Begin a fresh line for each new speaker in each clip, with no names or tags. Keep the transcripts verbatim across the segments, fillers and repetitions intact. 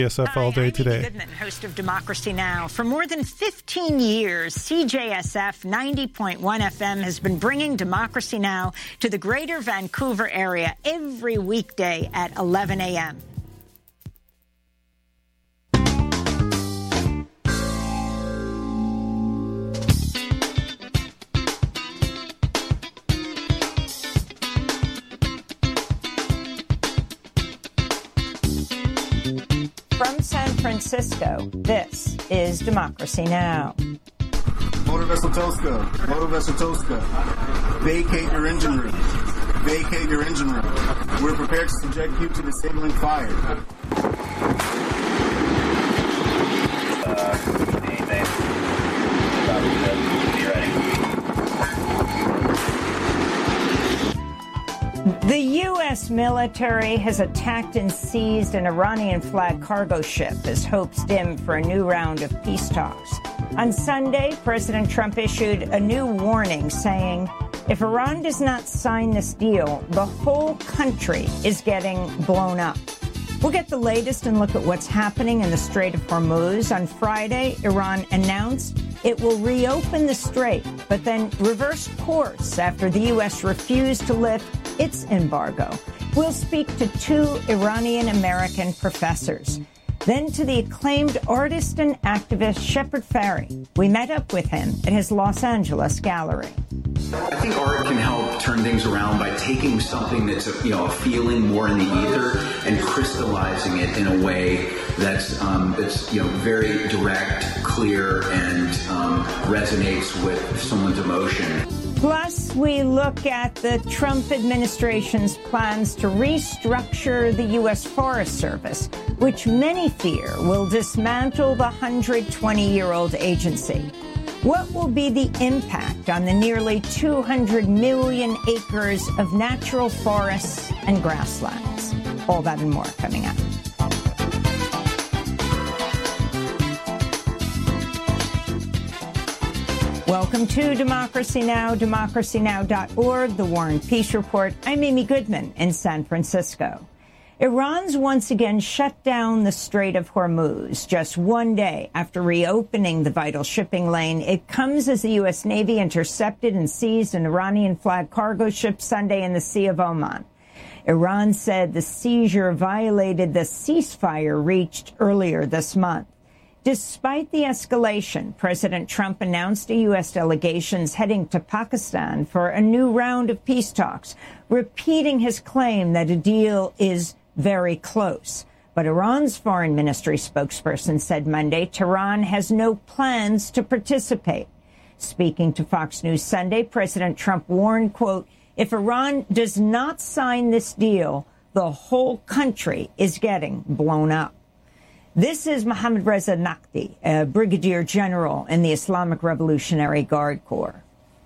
C S F all day
I'm
today.
Amy Goodman, host of Democracy Now! For more than fifteen years, C J S F ninety point one F M has been bringing Democracy Now! To the greater Vancouver area every weekday at eleven a.m. From San Francisco, this is Democracy Now!
Motor Vessel Tosca, Motor Vessel Tosca, vacate your engine room. Vacate your engine room. We're prepared to subject you to disabling fire.
Uh, anything? Be ready.
The U S military has attacked and seized an Iranian flag cargo ship as hopes dim for a new round of peace talks. On Sunday, President Trump issued a new warning saying, if Iran does not sign this deal, the whole country is getting blown up. We'll get the latest and look at what's happening in the Strait of Hormuz. On Friday, Iran announced it will reopen the strait, but then reverse course after the U S refused to lift its embargo. We'll speak to two Iranian-American professors. Then to the acclaimed artist and activist Shepard Fairey. We met up with him at his Los Angeles gallery.
I think art can help turn things around by taking something that's a, you know, a feeling more in the ether and crystallizing it in a way that's um, that's you know very direct, clear, and um, resonates with someone's emotion.
Plus, we look at the Trump administration's plans to restructure the U S Forest Service, which many fear will dismantle the one hundred twenty-year-old agency. What will be the impact on the nearly two hundred million acres of natural forests and grasslands? All that and more coming up. Welcome to Democracy Now!, democracy now dot org, the War and Peace Report. I'm Amy Goodman in San Francisco. Iran's once again shut down the Strait of Hormuz just one day after reopening the vital shipping lane. It comes as the U S Navy intercepted and seized an Iranian flag cargo ship Sunday in the Sea of Oman. Iran said the seizure violated the ceasefire reached earlier this month. Despite the escalation, President Trump announced a U S delegation's heading to Pakistan for a new round of peace talks, repeating his claim that a deal is very close. But Iran's foreign ministry spokesperson said Monday Tehran has no plans to participate. Speaking to Fox News Sunday, President Trump warned, quote, if Iran does not sign this deal, the whole country is getting blown up. This is Mohammad Reza Naqvi, a brigadier general in the Islamic Revolutionary Guard Corps.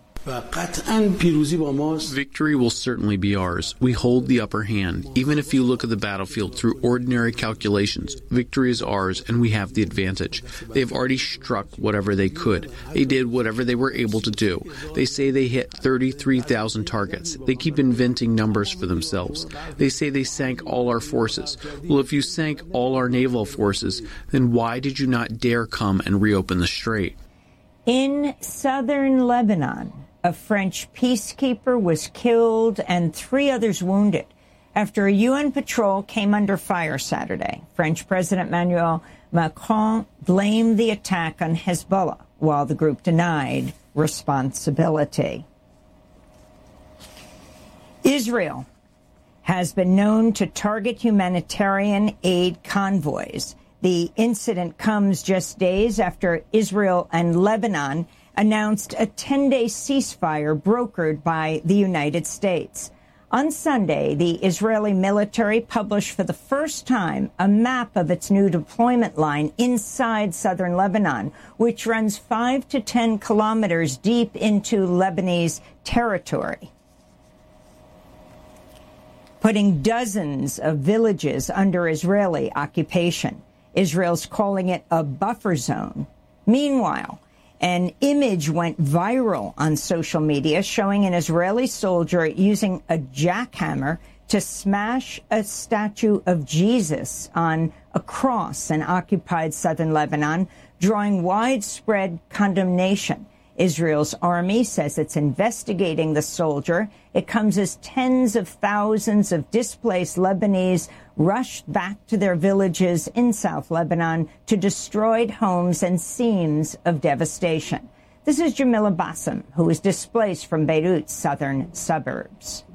Victory will certainly be ours. We hold the upper hand. Even if you look at the battlefield through ordinary calculations, victory is ours and we have the advantage. They have already struck whatever they could. They did whatever they were able to do. They say they hit thirty-three thousand targets. They keep inventing numbers for themselves. They say they sank all our forces. Well, if you sank all our naval forces, then why did you not dare come and reopen the strait?
In southern Lebanon, a French peacekeeper was killed and three others wounded after a U N patrol came under fire Saturday. French President Emmanuel Macron blamed the attack on Hezbollah, while the group denied responsibility. Israel has been known to target humanitarian aid convoys. The incident comes just days after Israel and Lebanon announced a ten-day ceasefire brokered by the United States. On Sunday, the Israeli military published for the first time a map of its new deployment line inside southern Lebanon, which runs five to ten kilometers deep into Lebanese territory, putting dozens of villages under Israeli occupation. Israel's calling it a buffer zone. Meanwhile, an image went viral on social media showing an Israeli soldier using a jackhammer to smash a statue of Jesus on a cross in occupied southern Lebanon, drawing widespread condemnation. Israel's army says it's investigating the soldier. It comes as tens of thousands of displaced Lebanese rushed back to their villages in South Lebanon to destroyed homes and scenes of devastation. This is Jamila Bassem, who was displaced from Beirut's southern suburbs.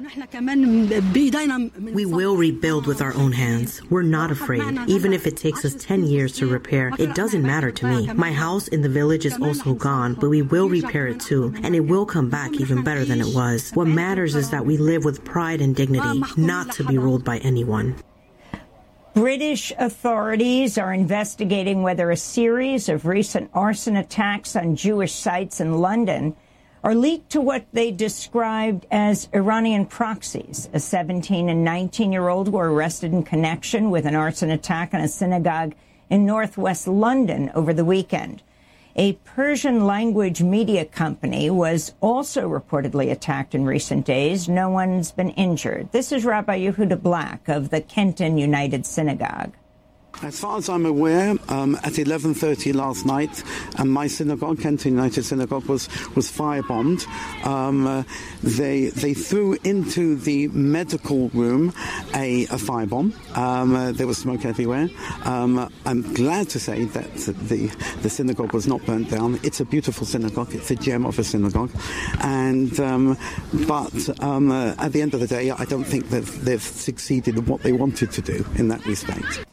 We will rebuild with our own hands. We're not afraid. Even if it takes us ten years to repair, it doesn't matter to me. My house in the village is also gone, but we will repair it too, and it will come back even better than it was. What matters is that we live with pride and dignity, not to be ruled by anyone.
British authorities are investigating whether a series of recent arson attacks on Jewish sites in London are leaked to what they described as Iranian proxies. A seventeen and nineteen-year-old were arrested in connection with an arson attack on a synagogue in northwest London over the weekend. A Persian-language media company was also reportedly attacked in recent days. No one's been injured. This is Rabbi Yehuda Black of the Kenton United Synagogue.
As far as I'm aware, um, at eleven thirty last night, um, my synagogue, Kenton United Synagogue, was was firebombed. Um, uh, they they threw into the medical room a, a firebomb. Um, uh, there was smoke everywhere. Um, I'm glad to say that the the synagogue was not burnt down. It's a beautiful synagogue. It's a gem of a synagogue, and um, but um, uh, at the end of the day, I don't think that they've succeeded in what they wanted to do in that respect.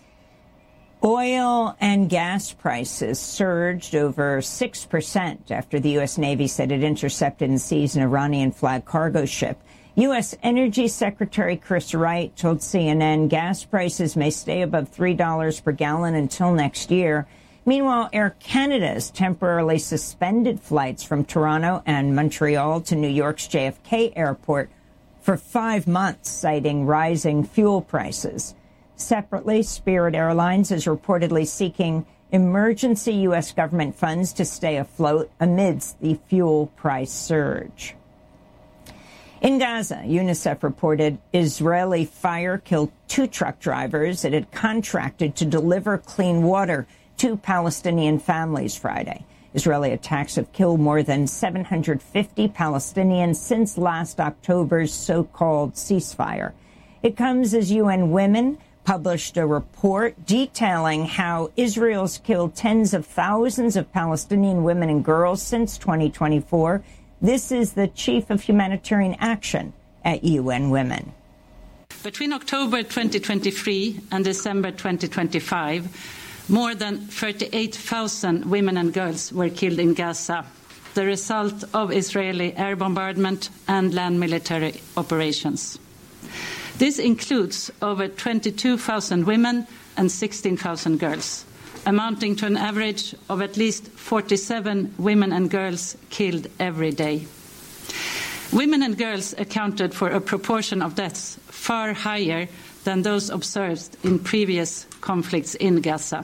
Oil and gas prices surged over six percent after the U S. Navy said it intercepted and seized an Iranian-flagged cargo ship. U S. Energy Secretary Chris Wright told C N N gas prices may stay above three dollars per gallon until next year. Meanwhile, Air Canada has temporarily suspended flights from Toronto and Montreal to New York's J F K airport for five months, citing rising fuel prices. Separately, Spirit Airlines is reportedly seeking emergency U S government funds to stay afloat amidst the fuel price surge. In Gaza, UNICEF reported Israeli fire killed two truck drivers it had contracted to deliver clean water to Palestinian families Friday. Israeli attacks have killed more than seven hundred fifty Palestinians since last October's so-called ceasefire. It comes as U N Women published a report detailing how Israel's killed tens of thousands of Palestinian women and girls since twenty twenty-four. This is the chief of humanitarian action at U N Women.
Between October twenty twenty-three and December twenty twenty-five, more than thirty-eight thousand women and girls were killed in Gaza, the result of Israeli air bombardment and land military operations. This includes over twenty-two thousand women and sixteen thousand girls, amounting to an average of at least forty-seven women and girls killed every day. Women and girls accounted for a proportion of deaths far higher than those observed in previous conflicts in Gaza.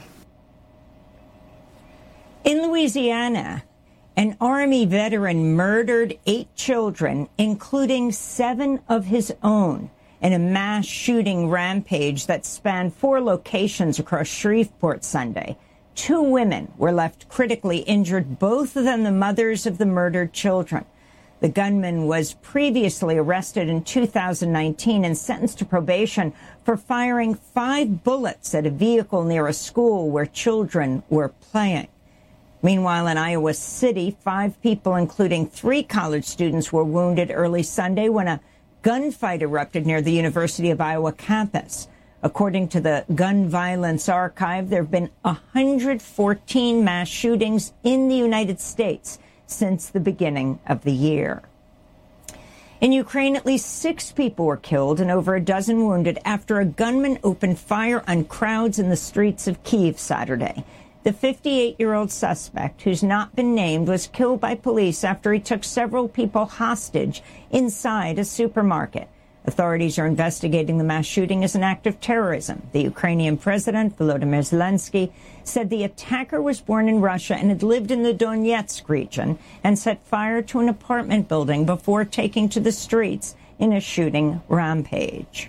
In Louisiana, an Army veteran murdered eight children, including seven of his own, in a mass shooting rampage that spanned four locations across Shreveport Sunday. Two women were left critically injured, both of them the mothers of the murdered children. The gunman was previously arrested in two thousand nineteen and sentenced to probation for firing five bullets at a vehicle near a school where children were playing. Meanwhile, in Iowa City, five people, including three college students, were wounded early Sunday when a gunfight erupted near the University of Iowa campus. According to the Gun Violence Archive, there have been one hundred fourteen mass shootings in the United States since the beginning of the year. In Ukraine, at least six people were killed and over a dozen wounded after a gunman opened fire on crowds in the streets of Kyiv Saturday. The fifty-eight-year-old suspect, who's not been named, was killed by police after he took several people hostage inside a supermarket. Authorities are investigating the mass shooting as an act of terrorism. The Ukrainian president, Volodymyr Zelensky, said the attacker was born in Russia and had lived in the Donetsk region and set fire to an apartment building before taking to the streets in a shooting rampage.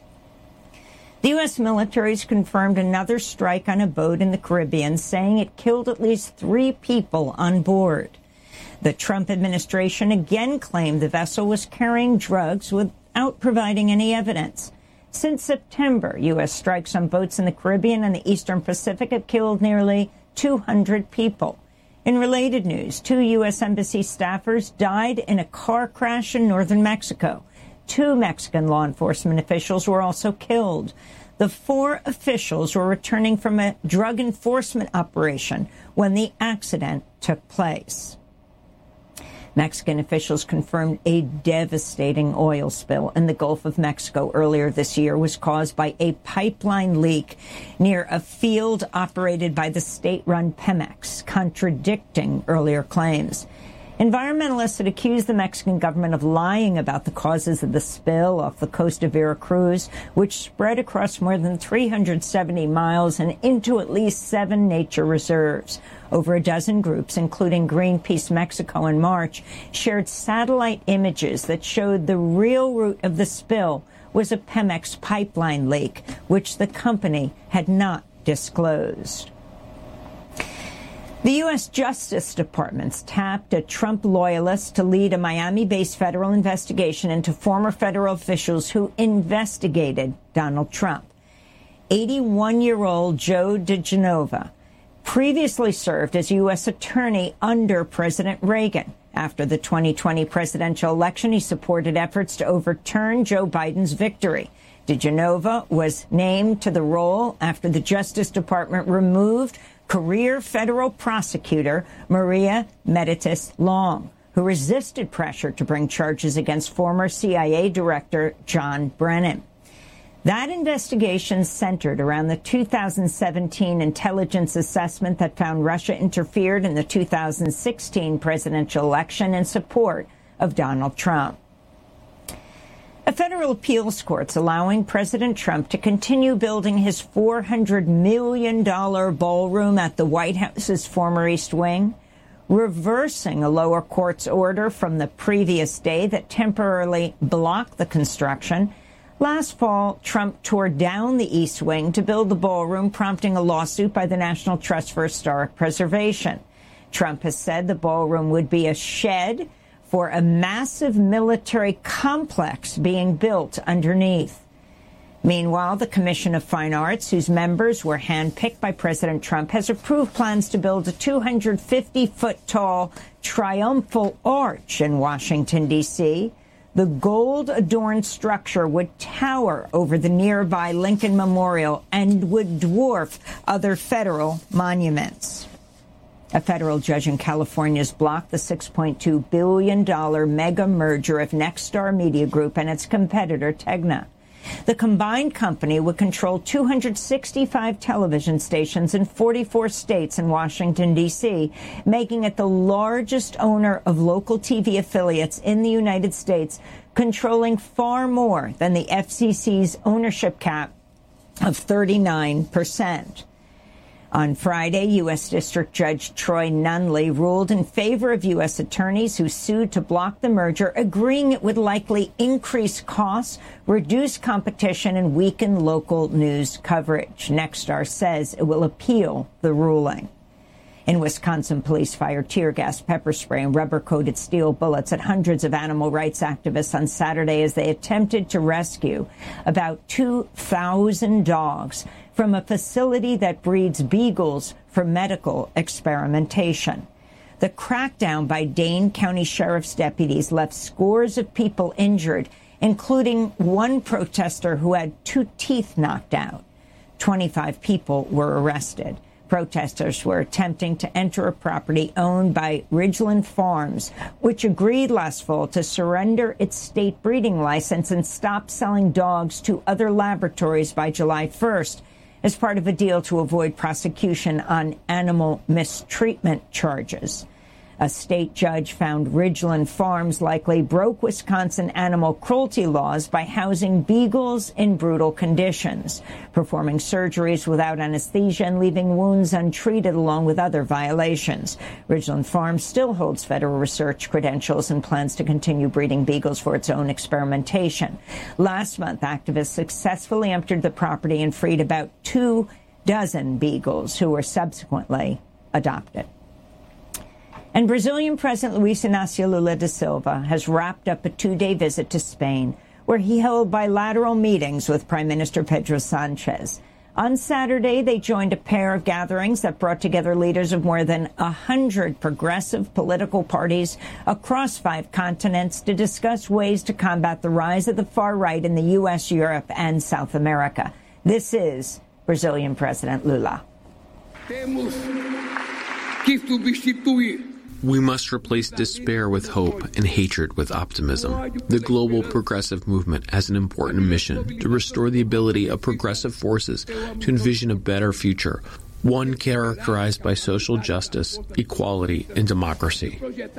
The U S military has confirmed another strike on a boat in the Caribbean, saying it killed at least three people on board. The Trump administration again claimed the vessel was carrying drugs without providing any evidence. Since September, U S strikes on boats in the Caribbean and the Eastern Pacific have killed nearly two hundred people. In related news, two U S embassy staffers died in a car crash in northern Mexico. Two Mexican law enforcement officials were also killed. The four officials were returning from a drug enforcement operation when the accident took place. Mexican officials confirmed a devastating oil spill in the Gulf of Mexico earlier this year was caused by a pipeline leak near a field operated by the state-run Pemex, contradicting earlier claims. Environmentalists had accused the Mexican government of lying about the causes of the spill off the coast of Veracruz, which spread across more than three hundred seventy miles and into at least seven nature reserves. Over a dozen groups, including Greenpeace Mexico in March, shared satellite images that showed the real root of the spill was a Pemex pipeline leak, which the company had not disclosed. The U S Justice Department's tapped a Trump loyalist to lead a Miami-based federal investigation into former federal officials who investigated Donald Trump. eighty-one-year-old Joe DiGenova previously served as U S attorney under President Reagan. After the twenty twenty presidential election, he supported efforts to overturn Joe Biden's victory. DiGenova was named to the role after the Justice Department removed career federal prosecutor Maria Meditis Long, who resisted pressure to bring charges against former C I A Director John Brennan. That investigation centered around the two thousand seventeen intelligence assessment that found Russia interfered in the two thousand sixteen presidential election in support of Donald Trump. A federal appeals court's allowing President Trump to continue building his four hundred million dollars ballroom at the White House's former East Wing, reversing a lower court's order from the previous day that temporarily blocked the construction. Last fall, Trump tore down the East Wing to build the ballroom, prompting a lawsuit by the National Trust for Historic Preservation. Trump has said the ballroom would be a shed for a massive military complex being built underneath. Meanwhile, the Commission of Fine Arts, whose members were handpicked by President Trump, has approved plans to build a two hundred fifty foot tall triumphal arch in Washington, D C The gold-adorned structure would tower over the nearby Lincoln Memorial and would dwarf other federal monuments. A federal judge in California has blocked the six point two billion dollars mega merger of Nexstar Media Group and its competitor Tegna. The combined company would control two hundred sixty-five television stations in forty-four states and Washington, D C, making it the largest owner of local T V affiliates in the United States, controlling far more than the F C C's ownership cap of thirty-nine percent. On Friday, U S District Judge Troy Nunley ruled in favor of U S attorneys who sued to block the merger, agreeing it would likely increase costs, reduce competition, and weaken local news coverage. Nexstar says it will appeal the ruling. In Wisconsin, police fired tear gas, pepper spray, and rubber-coated steel bullets at hundreds of animal rights activists on Saturday as they attempted to rescue about two thousand dogs from a facility that breeds beagles for medical experimentation. The crackdown by Dane County Sheriff's deputies left scores of people injured, including one protester who had two teeth knocked out. twenty-five people were arrested. Protesters were attempting to enter a property owned by Ridgeland Farms, which agreed last fall to surrender its state breeding license and stop selling dogs to other laboratories by July first, as part of a deal to avoid prosecution on animal mistreatment charges. A state judge found Ridgeland Farms likely broke Wisconsin animal cruelty laws by housing beagles in brutal conditions, performing surgeries without anesthesia and leaving wounds untreated along with other violations. Ridgeland Farms still holds federal research credentials and plans to continue breeding beagles for its own experimentation. Last month, activists successfully entered the property and freed about two dozen beagles who were subsequently adopted. And Brazilian President Luiz Inácio Lula da Silva has wrapped up a two-day visit to Spain, where he held bilateral meetings with Prime Minister Pedro Sánchez. On Saturday, they joined a pair of gatherings that brought together leaders of more than a hundred progressive political parties across five continents to discuss ways to combat the rise of the far right in the U S, Europe, and South America. This is Brazilian President Lula.
Temos que substituir.
We must replace despair with hope and hatred with optimism. The global progressive movement has an important mission to restore the ability of progressive forces to envision a better future, one characterized by social justice, equality, and democracy.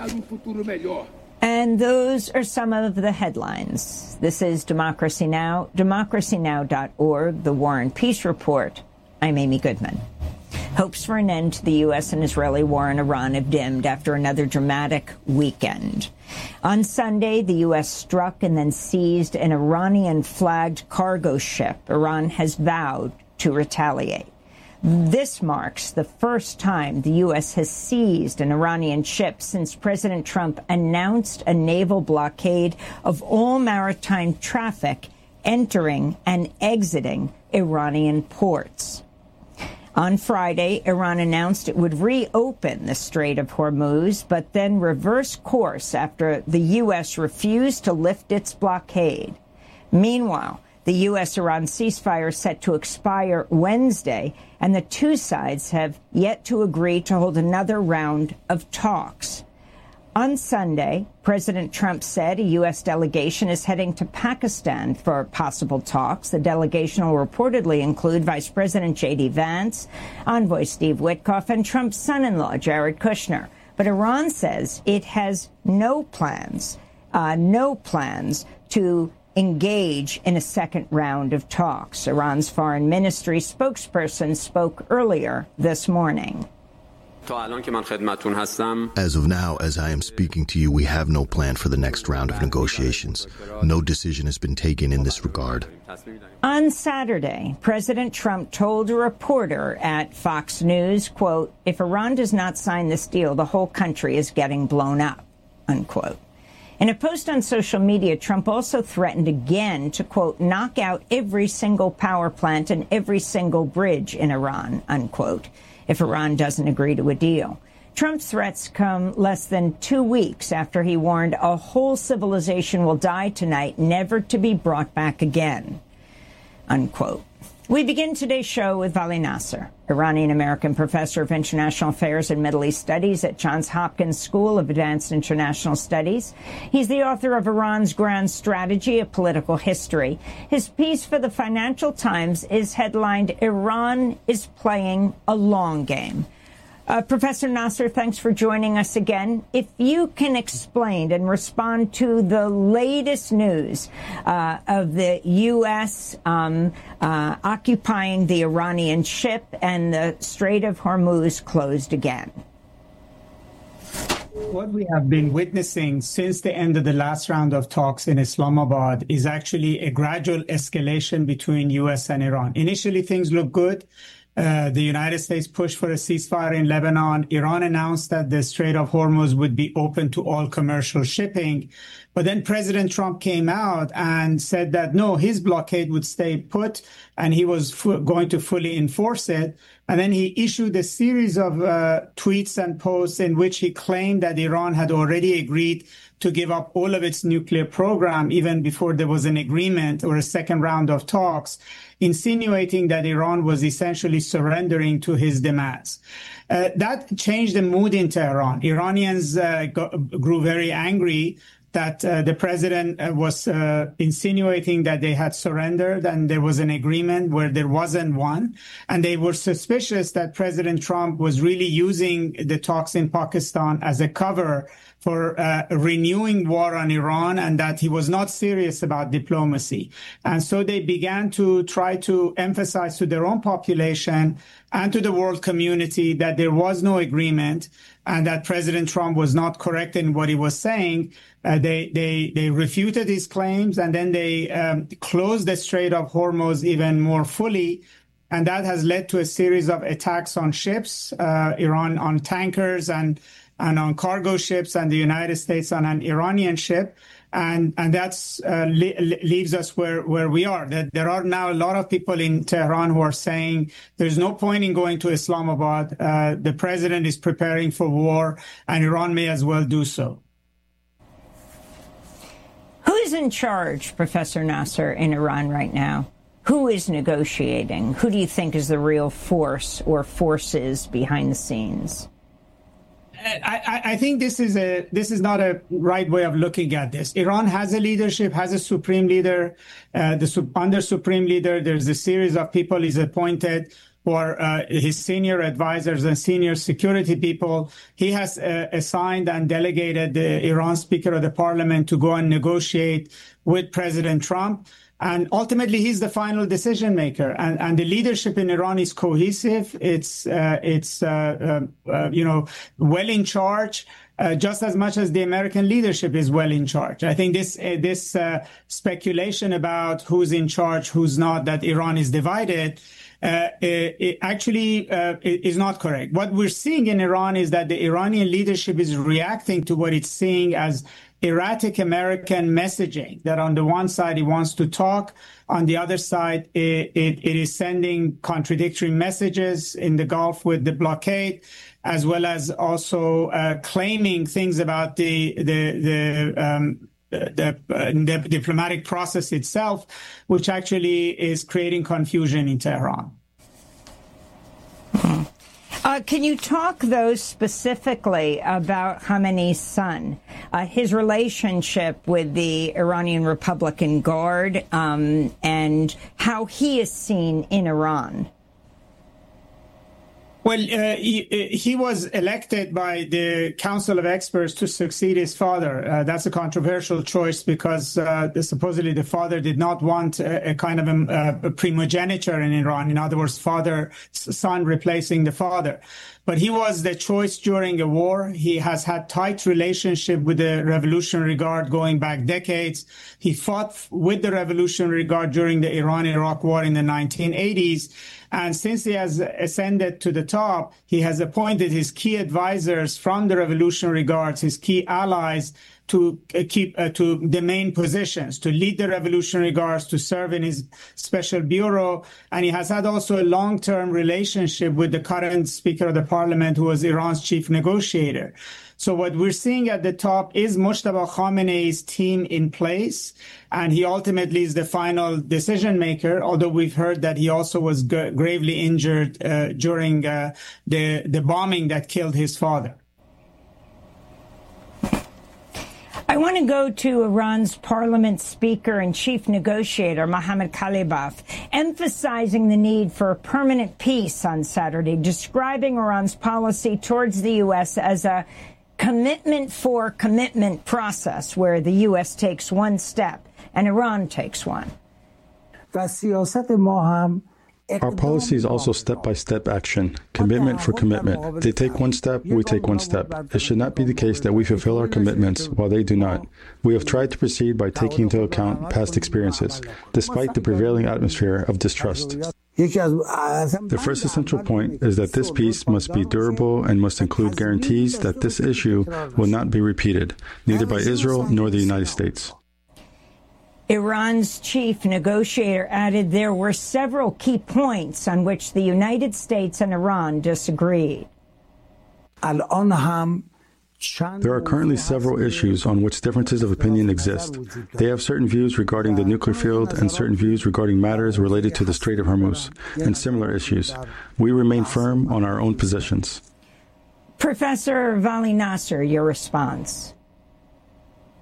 And those are some of the headlines. This is Democracy Now!, democracy now dot org, The War and Peace Report. I'm Amy Goodman. Hopes for an end to the U S and Israeli war in Iran have dimmed after another dramatic weekend. On Sunday, the U S struck and then seized an Iranian-flagged cargo ship. Iran has vowed to retaliate. This marks the first time the U S has seized an Iranian ship since President Trump announced a naval blockade of all maritime traffic entering and exiting Iranian ports. On Friday, Iran announced it would reopen the Strait of Hormuz, but then reverse course after the U S refused to lift its blockade. Meanwhile, the U S-Iran ceasefire is set to expire Wednesday, and the two sides have yet to agree to hold another round of talks. On Sunday, President Trump said a U S delegation is heading to Pakistan for possible talks. The delegation will reportedly include Vice President J D Vance, Envoy Steve Witkoff, and Trump's son-in-law, Jared Kushner. But Iran says it has no plans, uh, no plans to engage in a second round of talks. Iran's foreign ministry spokesperson spoke earlier this morning.
As of now, as I am speaking to you, we have no plan for the next round of negotiations. No decision has been taken in this regard.
On Saturday, President Trump told a reporter at Fox News, quote, "If Iran does not sign this deal, the whole country is getting blown up," unquote. In a post on social media, Trump also threatened again to, quote, "knock out every single power plant and every single bridge in Iran," unquote, if Iran doesn't agree to a deal. Trump's threats come less than two weeks after he warned a whole civilization will die tonight, never to be brought back again, unquote. We begin today's show with Vali Nasser, Iranian-American professor of international affairs and Middle East studies at Johns Hopkins School of Advanced International Studies. He's the author of Iran's Grand Strategy, A Political History. His piece for the Financial Times is headlined, "Iran is Playing a Long Game." Uh, Professor Nasser, thanks for joining us again. If you can explain and respond to the latest news uh, of the U S um, uh, occupying the Iranian ship and the Strait of Hormuz closed again.
What we have been witnessing since the end of the last round of talks in Islamabad is actually a gradual escalation between U S and Iran. Initially, things look good. Uh, the United States pushed for a ceasefire in Lebanon. Iran announced that the Strait of Hormuz would be open to all commercial shipping. But then President Trump came out and said that, no, his blockade would stay put and he was fu- going to fully enforce it. And then he issued a series of uh, tweets and posts in which he claimed that Iran had already agreed to give up all of its nuclear program even before there was an agreement or a second round of talks, insinuating that Iran was essentially surrendering to his demands. Uh, that changed the mood in Tehran. Iranians uh, got, grew very angry that uh, the president uh, was uh, insinuating that they had surrendered and there was an agreement where there wasn't one. And they were suspicious that President Trump was really using the talks in Pakistan as a cover for uh, renewing war on Iran, and that he was not serious about diplomacy. And so they began to try to emphasize to their own population and to the world community that there was no agreement and that President Trump was not correct in what he was saying. Uh, they, they, they refuted his claims, and then they um, closed the Strait of Hormuz even more fully. And that has led to a series of attacks on ships, uh, Iran on tankers and and on cargo ships, and the United States on an Iranian ship. And and that's uh, le- leaves us where, where we are. That there are now a lot of people in Tehran who are saying there's no point in going to Islamabad. Uh, the president is preparing for war, and Iran may as well do so.
Who is in charge, Professor Nasser, in Iran right now? Who is negotiating? Who do you think is the real force or forces behind the scenes?
I, I think this is a this is not a right way of looking at this. Iran has a leadership, has a supreme leader. Uh, the under supreme leader, there's a series of people he's appointed who are uh, his senior advisors and senior security people. He has uh, assigned and delegated the Iran Speaker of the Parliament to go and negotiate with President Trump. And ultimately, he's the final decision maker. And, and the leadership in Iran is cohesive. It's, uh, it's uh, uh, uh, you know, well in charge, uh, just as much as the American leadership is well in charge. I think this uh, this uh, speculation about who's in charge, who's not, that Iran is divided, uh, it, it actually uh, is not correct. What we're seeing in Iran is that the Iranian leadership is reacting to what it's seeing as erratic American messaging, that on the one side he wants to talk, on the other side it, it, it is sending contradictory messages in the Gulf with the blockade, as well as also uh, claiming things about the the the um, the, uh, the diplomatic process itself, which actually is creating confusion in Tehran.
Mm-hmm. Uh, can you talk, though, specifically about Khamenei's son, uh, his relationship with the Iranian Republican Guard, um, and how he is seen in Iran?
Well, uh, he, he was elected by the Council of Experts to succeed his father. Uh, that's a controversial choice because uh, the, supposedly the father did not want a, a kind of a, a primogeniture in Iran. In other words, father, son replacing the father. But he was the choice during a war. He has had tight relationship with the Revolutionary Guard going back decades. He fought with the Revolutionary Guard during the Iran-Iraq War in the nineteen eighties. And since he has ascended to the top, he has appointed his key advisors from the Revolutionary Guards, his key allies, to keep uh, to the main positions, to lead the Revolutionary Guards, to serve in his special bureau. And he has had also a long-term relationship with the current Speaker of the Parliament, who was Iran's chief negotiator. So what we're seeing at the top is Mojtaba Khamenei's team in place, and he ultimately is the final decision maker, although we've heard that he also was g- gravely injured uh, during uh, the, the bombing that killed his father.
I want to go to Iran's parliament speaker and chief negotiator, Mohammad Khalibaf, emphasizing the need for a permanent peace on Saturday, describing Iran's policy towards the U S as a commitment for commitment process, where the U S takes one step and Iran takes one.
Our policy is also step-by-step action, commitment for commitment. They take one step, we take one step. It should not be the case that we fulfill our commitments while they do not. We have tried to proceed by taking into account past experiences, despite the prevailing atmosphere of distrust. The first essential point is that this peace must be durable and must include guarantees that this issue will not be repeated, neither by Israel nor the United States.
Iran's chief negotiator added there were several key points on which the United States and Iran disagreed.
There are currently several issues on which differences of opinion exist. They have certain views regarding the nuclear field and certain views regarding matters related to the Strait of Hormuz and similar issues. We remain firm on our own positions.
Professor Vali Nasser, your response.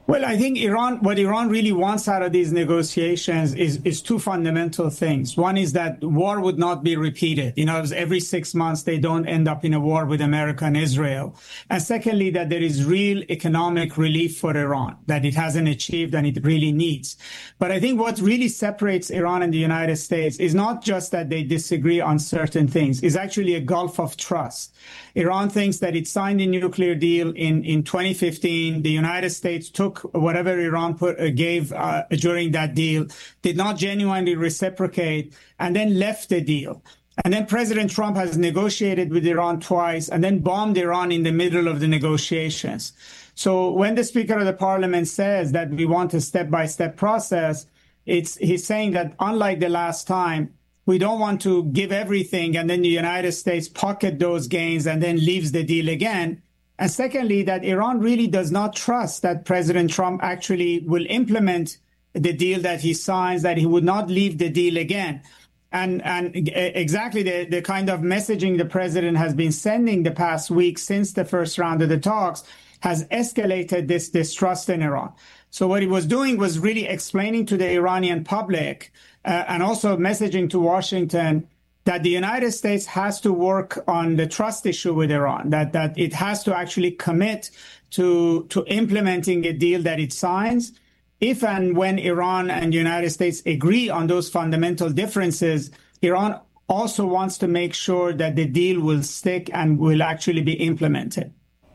Well, I think Iran, what Iran really wants out of these negotiations is, is two fundamental things. One is that war would not be repeated. You know, every six months they don't end up in a war with America and Israel. And secondly, that there is real economic relief for Iran, that it hasn't achieved and it really needs. But I think what really separates Iran and the United States is not just that they disagree on certain things. It's actually a gulf of trust. Iran thinks that it signed a nuclear deal in, in twenty fifteen. The United States took whatever Iran put, uh, gave uh, during that deal, did not genuinely reciprocate, and then left the deal. And then President Trump has negotiated with Iran twice and then bombed Iran in the middle of the negotiations. So when the Speaker of the Parliament says that we want a step-by-step process, it's he's saying that unlike the last time, we don't want to give everything and then the United States pocket those gains and then leaves the deal again. And secondly, that Iran really does not trust that President Trump actually will implement the deal that he signs, that he would not leave the deal again. And, and exactly the, the kind of messaging the president has been sending the past week since the first round of the talks has escalated this distrust in Iran. So what he was doing was really explaining to the Iranian public uh, and also messaging to Washington that the United States has to work on the trust issue with Iran, that, that it has to actually commit to, to implementing a deal that it signs. If and when Iran and the United States agree on those fundamental differences, Iran also wants to make sure that the deal will stick and will actually be implemented.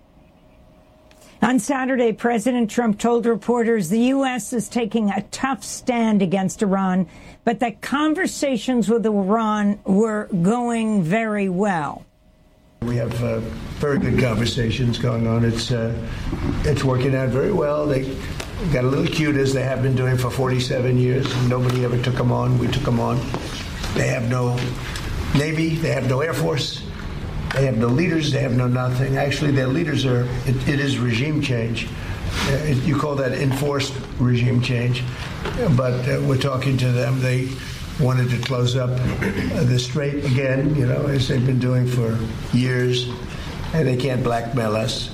On Saturday, President Trump told reporters the U S is taking a tough stand against Iran, but that conversations with Iran were going very well.
We have uh, very good conversations going on. It's uh, it's working out very well. They got a little cute, as they have been doing for forty-seven years. Nobody ever took them on. We took them on. They have no Navy. They have no Air Force. They have no leaders. They have no nothing. Actually, their leaders are, it, it is regime change. Uh, it, you call that enforced regime change. But uh, we're talking to them. They wanted to close up uh, the strait again, you know, as they've been doing for years. And they can't blackmail us.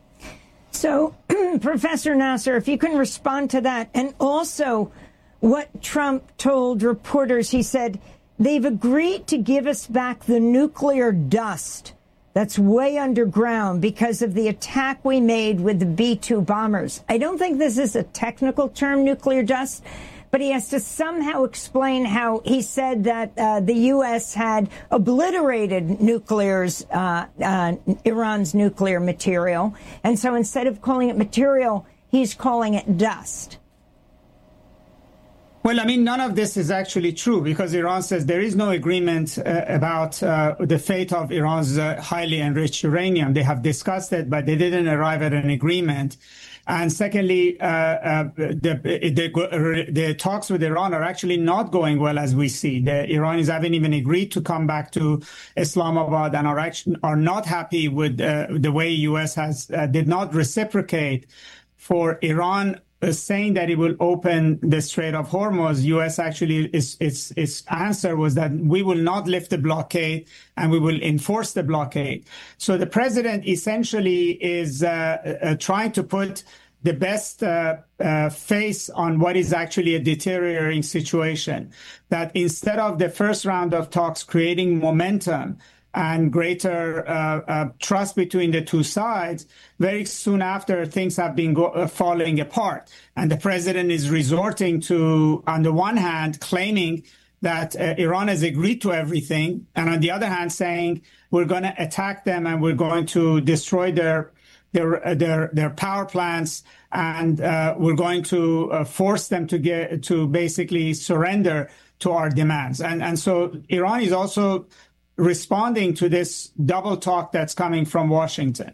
So, Professor Nasser, if you can respond to that. And also what Trump told reporters, he said, they've agreed to give us back the nuclear dust that's way underground because of the attack we made with the B two bombers. I don't think this is a technical term, nuclear dust, but he has to somehow explain how he said that uh, the U S had obliterated nuclear's, uh, uh, Iran's nuclear material. And so instead of calling it material, he's calling it dust.
Well, I mean, none of this is actually true because Iran says there is no agreement uh, about uh, the fate of Iran's uh, highly enriched uranium. They have discussed it, but they didn't arrive at an agreement. And secondly, uh, uh, the, the, the talks with Iran are actually not going well, as we see. The Iranians haven't even agreed to come back to Islamabad and are actually, are not happy with uh, the way U S has uh, did not reciprocate for Iran Uh, saying that it will open the Strait of Hormuz. U S actually, its, its, its answer was that we will not lift the blockade and we will enforce the blockade. So the president essentially is uh, uh, trying to put the best uh, uh, face on what is actually a deteriorating situation. That instead of the first round of talks creating momentum and greater uh, uh, trust between the two sides, very soon after things have been go- uh, falling apart. And the president is resorting to, on the one hand, claiming that uh, Iran has agreed to everything, and on the other hand, saying we're going to attack them and we're going to destroy their their uh, their, their power plants, and uh, we're going to uh, force them to get to basically surrender to our demands. And and so Iran is also responding to this double talk that's coming from Washington.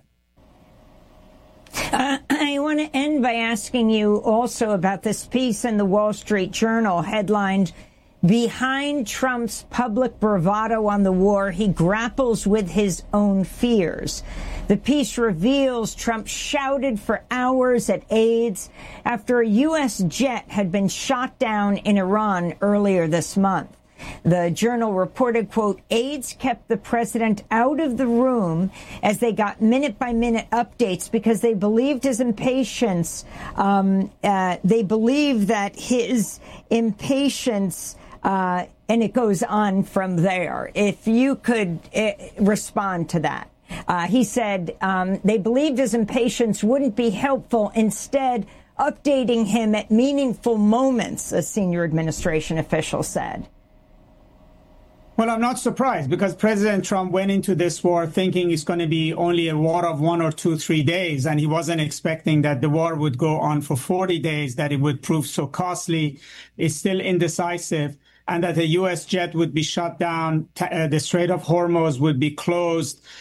Uh, I want to end by asking you also about this piece in the Wall Street Journal headlined, "Behind Trump's public bravado on the war, he grapples with his own fears." The piece reveals Trump shouted for hours at aides after a U S jet had been shot down in Iran earlier this month. The Journal reported, quote, aides kept the president out of the room as they got minute-by-minute updates because they believed his impatience. Um, uh, they believed that his impatience, uh, and it goes on from there. If you could uh, respond to that. Uh, he said um, they believed his impatience wouldn't be helpful. Instead, updating him at meaningful moments, a senior administration official said.
Well, I'm not surprised because President Trump went into this war thinking it's going to be only a war of one or two, three days. And he wasn't expecting that the war would go on for forty days, that it would prove so costly. It's still indecisive. And that a U S jet would be shut down, uh, the Strait of Hormuz would be closed,